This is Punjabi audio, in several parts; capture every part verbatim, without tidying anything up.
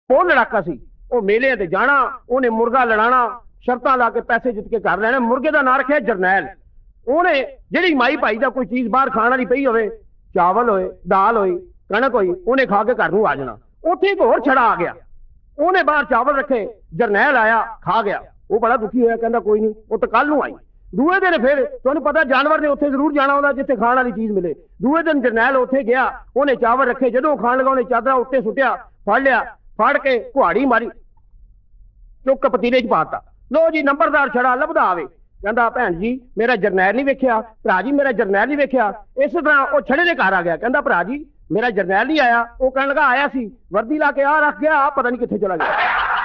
ਉਹ ਲੜਾਕਾ ਸੀ। ਉਹ ਮੇਲੇ ਤੇ ਜਾਣਾ, ਉਹਨੇ ਮੁਰਗਾ ਲੜਾਣਾ, ਸ਼ਰਤਾਂ ਲਾ ਕੇ ਪੈਸੇ ਜਿੱਤ ਕੇ ਘਰ ਲੈਣੇ। ਮੁਰਗੇ ਦਾ ਨਾਂ ਰੱਖਿਆ ਜਰਨੈਲ। ਉਹਨੇ ਜਿਹੜੀ ਮਾਈ ਭਾਈ ਦਾ ਕੋਈ ਚੀਜ਼ ਬਾਹਰ ਖਾਣ ਵਾਲੀ ਪਈ ਹੋਵੇ, ਚਾਵਲ ਹੋਏ, ਦਾਲ ਹੋਈ, ਕਣਕ ਹੋਈ, ਉਹਨੇ ਖਾ ਕੇ ਘਰ ਨੂੰ ਆ ਜਾਣਾ। ਉੱਥੇ ਇੱਕ ਹੋਰ ਛੜਾ ਆ ਗਿਆ, ਉਹਨੇ ਬਾਹਰ ਚਾਵਲ ਰੱਖੇ, ਜਰਨੈਲ ਆਇਆ, ਖਾ ਗਿਆ। ਉਹ ਬੜਾ ਦੁਖੀ ਹੋਇਆ, ਕਹਿੰਦਾ ਕੋਈ ਨਹੀਂ, ਉਹ ਤਾਂ ਕੱਲ ਨੂੰ ਆਈ। ਦੂਏ ਦਿਨ ਫਿਰ ਤੁਹਾਨੂੰ ਪਤਾ ਜਾਨਵਰ ਨੇ ਉੱਥੇ ਜ਼ਰੂਰ ਜਾਣਾ ਹੁੰਦਾ ਜਿੱਥੇ ਖਾਣ ਵਾਲੀ ਚੀਜ਼ ਮਿਲੇ। ਦੂਏ ਦਿਨ ਜਰਨੈਲ ਉੱਥੇ ਗਿਆ, ਉਹਨੇ ਚਾਵਲ ਰੱਖੇ, ਜਦੋਂ ਖਾਣ ਲਗਾ ਉਹਨੇ ਚਾਦਰਾ ਉੱਤੇ ਸੁੱਟਿਆ, ਫੜ ਲਿਆ, ਫੜ ਕੇ ਕੁਹਾੜੀ ਮਾਰੀ, ਚੁੱਕ ਪਤੀਲੇ 'ਚ ਪਾਤਾ। ਲੋ ਜੀ ਨੰਬਰਦਾਰ ਛੜਾ ਲੱਭਦਾ ਆਵੇ, ਕਹਿੰਦਾ ਭੈਣ ਜੀ ਮੇਰਾ ਜਰਨੈਲ ਨਹੀਂ ਵੇਖਿਆ, ਭਰਾ ਜੀ ਮੇਰਾ ਜਰਨੈਲ ਨਹੀਂ ਵੇਖਿਆ। ਇਸ ਤਰ੍ਹਾਂ ਉਹ ਛੜੇ ਦੇ ਘਰ ਆ ਗਿਆ, ਕਹਿੰਦਾ ਭਰਾ ਜੀ ਮੇਰਾ ਜਰਨੈਲ ਨਹੀਂ ਆਇਆ। ਉਹ ਕਹਿਣ ਲੱਗਾ ਆਇਆ ਸੀ, ਵਰਦੀ ਲਾ ਕੇ ਆ ਰੱਖ ਗਿਆ, ਆ ਪਤਾ ਨਹੀਂ ਕਿੱਥੇ ਚਲਾ ਗਿਆ।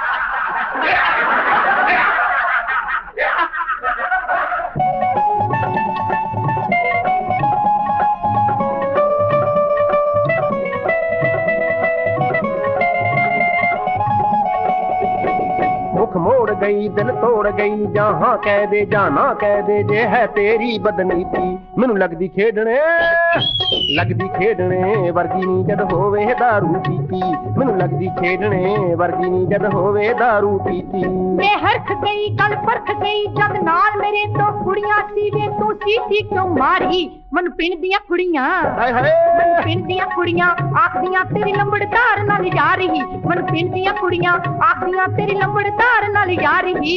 मुख मोड़ गई दिल तोड़ गई, जहां कह दे जाना कह दे, जे है तेरी बदनीति। मैनू लगदी खेडने लगदी खेडने वर्गी नी जद होवे दारू पीती। मैनू लगदी खेडने वर्गी नी जद होवे दारू पीती। मैं हरख गई कल परख गई, जद नाल मेरे तो कुड़ियां सी वे तू सीटी क्यों मारी। मन पिंड दियां कुड़ियां, मन पिंड दियां कुड़ियां आखदियां तेरी लंबड़दार नाल जा रही। मन पिंड दियां कुड़ियां आखदियां तेरी लंबड़दार नाल जा रही।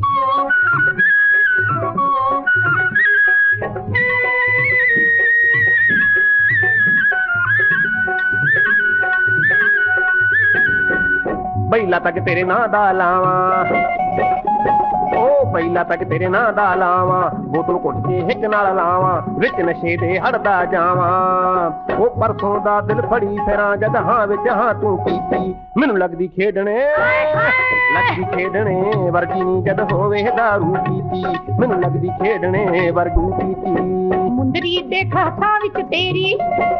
ਪਹਿਲਾਂ ਤੱਕ ਤੇਰੇ ਨਾਂ ਦਾ ਲਾਵਾਂ, ਉਹ ਪਹਿਲਾਂ ਤੱਕ ਤੇਰੇ ਨਾਂ ਦਾ ਲਾਵਾਂ, ਬੋਤਲ ਘੁੱਟ ਕੇ ਹਿੱਕ ਨਾਲ ਲਾਵਾਂ, ਵਿੱਚ ਨਸ਼ੇ ਦੇ ਹੜਦਾ ਜਾਵਾਂ। ਉਹ ਪਰਸੋਂ ਦਾ ਦਿਲ ਫੜੀ ਫਿਰਾਂ, ਜਦ ਹਾਂ ਵਿੱਚ ਹਾਂ ਤੂੰ ਕੀਤੀ। ਮੈਨੂੰ ਲੱਗਦੀ ਖੇਡਣੇ ਲੱਗਦੀ ਖੇਡਣੇ ਵਰਗੀ ਨੀ ਜਦ ਹੋਵੇ ਦਾਰੂ ਪੀਤੀ। ਮੈਨੂੰ ਲੱਗਦੀ ਖੇਡਣੇ ਵਰਗੀ ਪੀਤੀ। ਮੁੰਦਰੀ ਦੇਖ ਹੱਥਾਂ ਵਿੱਚ ਤੇਰੀ,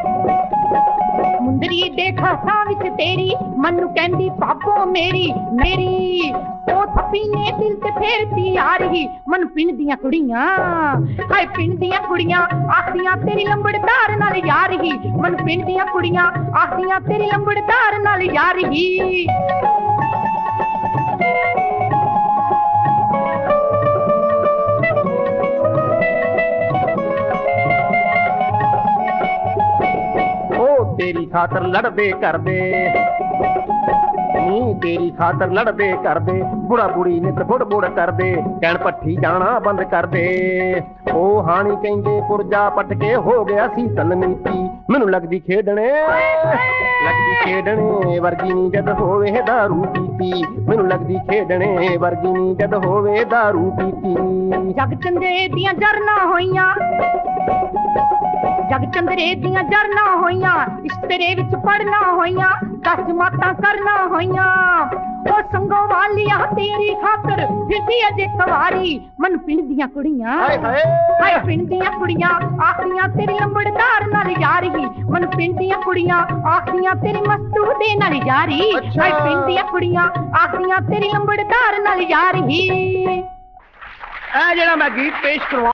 ਮੁੰਦਰੀ ਦੇਖ ਹੱਥਾਂ ਵਿੱਚ ਤੇਰੀ, ਮੈਨੂੰ ਕਹਿੰਦੀ ਪਾਪੋ ਮੇਰੀ ਮੇਰੀ। ਉਹ ਥੱਪੀ ਨੇ ਦਿਲ ਤੇ ਫੇਰਤੀ ਆ ਰਹੀ। ਮਨ ਪਿੰਡ ਦੀਆਂ ਕੁੜੀਆਂ, ਹਾਏ ਪਿੰਡ ਦੀਆਂ ਕੁੜੀਆਂ ਆਖਦੀਆਂ ਤੇਰੀ ਲੰਬੜਦਾਰ ਨਾਲ ਜਾ ਰਹੀ। ਮਨ ਪਿੰਡ ਦੀਆਂ ਕੁੜੀਆਂ ਆਖਦੀਆਂ ਤੇਰੀ ਲੰਬੜਦਾਰ ਨਾਲ ਜਾ ਰਹੀ। तेरी खातर लड़दे करदे नी, तेरी खातर लड़दे करदे, बुढ़ा बुढ़ी नित बुड़ बुड़ करदे, कहण पट्ठी जाना बंद कर दे। ओ हानी कहंदे पुरजा पटके हो गया सी तलनीति। मैनू लगदी खेडने लगदी खेडने वर्गी नी जद होवे दारू पीती। मैनू लगदी खेडने वर्गी नी जद होवे दारू पीती। जग चंदे दियां जरना होइयां, जग चंदरे दियां जरना होइयां, इश्तरे विच पढ़ना होइयां, दस जमातां करना होइयां। ओ संगो वालिया तेरी खातर फिरदी अजे कवारी। मन पिंड दियां कुड़ियां, हाय पिंड दियां कुड़ियां आखदियां तेरी लंबड़दार नाल जा रही। मन पिंड दियां कुड़ियां आखदियां तेरी मस्तू दे नाल जा रही। हाय पिंड दियां कुड़ियां आखदियां तेरी लंबड़दार नाल जा रही। ए जेड़ा मैं गीत पेश करवा